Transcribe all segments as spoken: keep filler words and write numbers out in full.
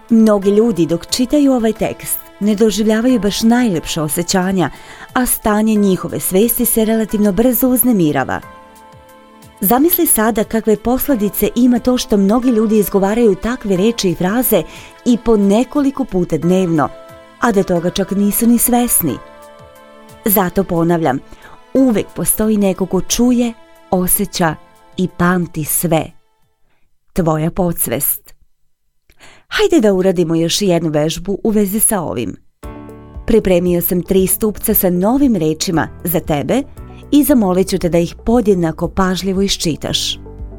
Mnogi ljudi dok čitaju ovaj tekst ne doživljavaju baš najljepša osjećanja, a stanje njihove svesti se relativno brzo uznemirava. Zamisli sada kakve posljedice ima to što mnogi ljudi izgovaraju takve reči i fraze i po nekoliko puta dnevno, a da toga čak nisu ni svesni. Zato ponavljam, uvek postoji neko ko čuje, osjeća i pamti sve. Tvoja podsvest. Hajde da uradimo još jednu vežbu u vezi sa ovim. Pripremio sam tri stupca sa novim rečima za tebe i zamolit ću te da ih podjednako pažljivo iščitaš.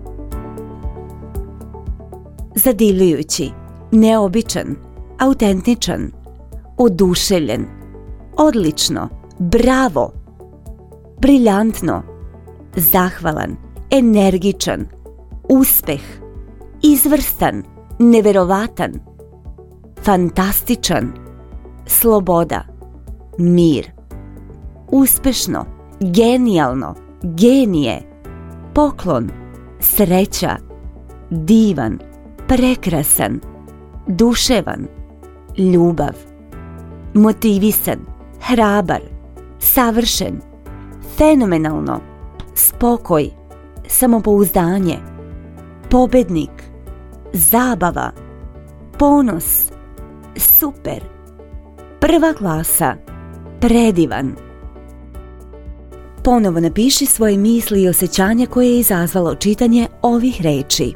Zadivljujući, neobičan, autentičan, oduševljen, odlično, bravo, briljantno, zahvalan, energičan, uspeh, izvrstan, neverovatan, fantastičan, sloboda, mir, uspešno, genijalno, genije, poklon, sreća, divan, prekrasan, duševan, ljubav, motivisan, hrabar, savršen, fenomenalno, spokoj, samopouzdanje, pobednik, zabava, ponos, super, prva klasa, predivan. Ponovo napiši svoje misli i osjećanja koje je izazvalo čitanje ovih reči.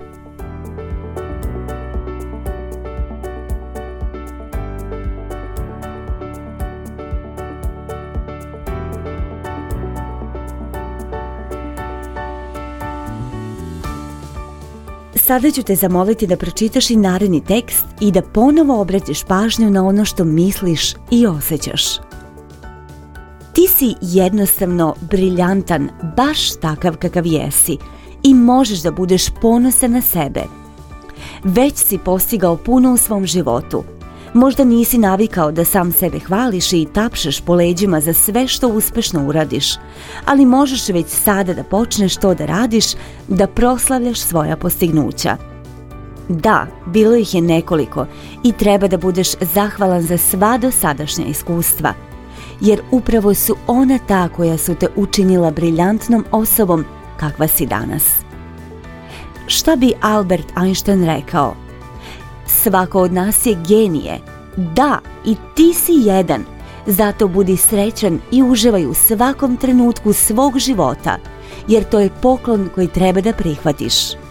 Sada ću te zamoliti da pročitaš i naredni tekst i da ponovo obratiš pažnju na ono što misliš i osjećaš. Ti si jednostavno briljantan, baš takav kakav jesi i možeš da budeš ponosan na sebe. Već si postigao puno u svom životu. Možda nisi navikao da sam sebe hvališ i tapšeš po leđima za sve što uspešno uradiš, ali možeš već sada da počneš to da radiš, da proslavljaš svoja postignuća. Da, bilo ih je nekoliko i treba da budeš zahvalan za sva dosadašnja iskustva, jer upravo su ona ta koja su te učinila briljantnom osobom kakva si danas. Šta bi Albert Einstein rekao? Svako od nas je genije. Da, i ti si jedan. Zato budi srećan i uživaj u svakom trenutku svog života, jer to je poklon koji treba da prihvatiš.